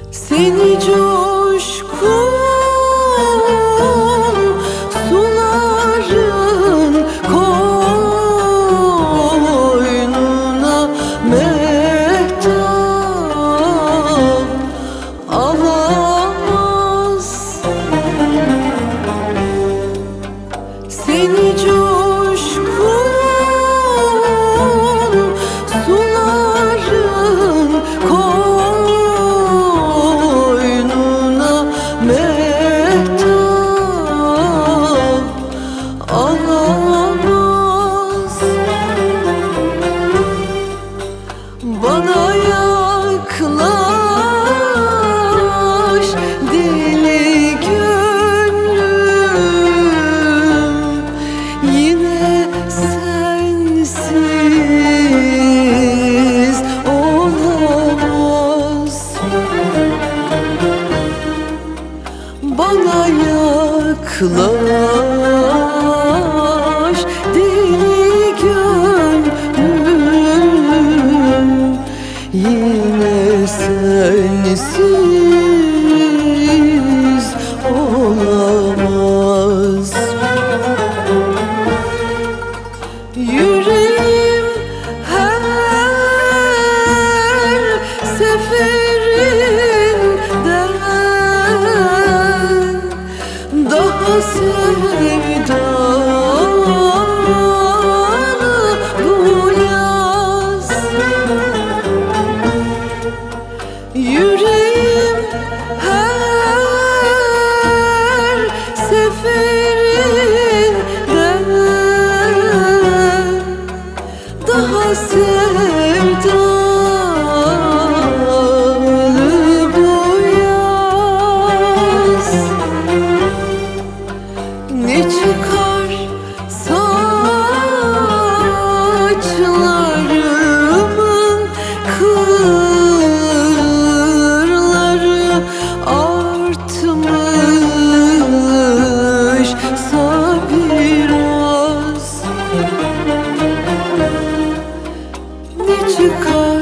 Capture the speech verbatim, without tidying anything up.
Seni coşkun suların koynuna mehtap alamaz. Seni coşkun suların koynuna mehtap alamaz. Bana yaklaş deli gönlüm, yine sensiz olamaz. Bana yaklaş deli gönlüm, yine sensiz olamaz. Yüreğim her seferinden daha sevdalı bu yaz. Yüreğim her seferinden daha sevdalı bu yaz. Ne çıkar saçlarımın kırları artmışsa biraz. Ne çıkar